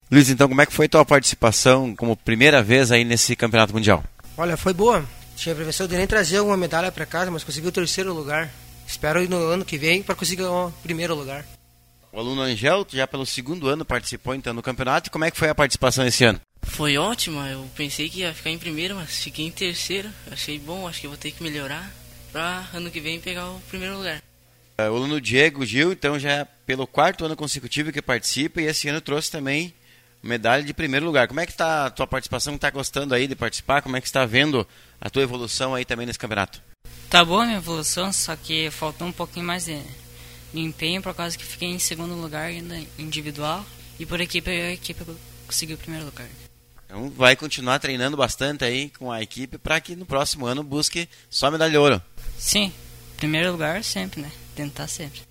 Luiz, então como é que foi a tua participação como primeira vez aí nesse campeonato mundial? Olha, foi boa. Tinha a prevenção de nem trazer alguma medalha para casa, mas consegui o 3º lugar. Espero ir no ano que vem para conseguir o 1º lugar. O aluno Angel, já pelo 2º ano participou então no campeonato. E como é que foi a participação esse ano? Foi ótima, eu pensei que ia ficar em primeiro, mas fiquei em terceiro. Achei bom, acho que vou ter que melhorar para ano que vem pegar o 1º lugar. O aluno Diego Gil, então já é pelo 4º ano consecutivo que participa e esse ano trouxe também medalha de 1º lugar. Como é que está a tua participação? Está gostando aí de participar? Como é que está vendo a tua evolução aí também nesse campeonato? Tá boa a minha evolução, só que faltou um pouquinho mais de empenho por causa que fiquei em 2º lugar ainda individual e por equipe a equipe conseguiu o 1º lugar. Então vai continuar treinando bastante aí com a equipe para que no próximo ano busque só medalha de ouro. Sim, 1º lugar sempre, né? Tentar sempre.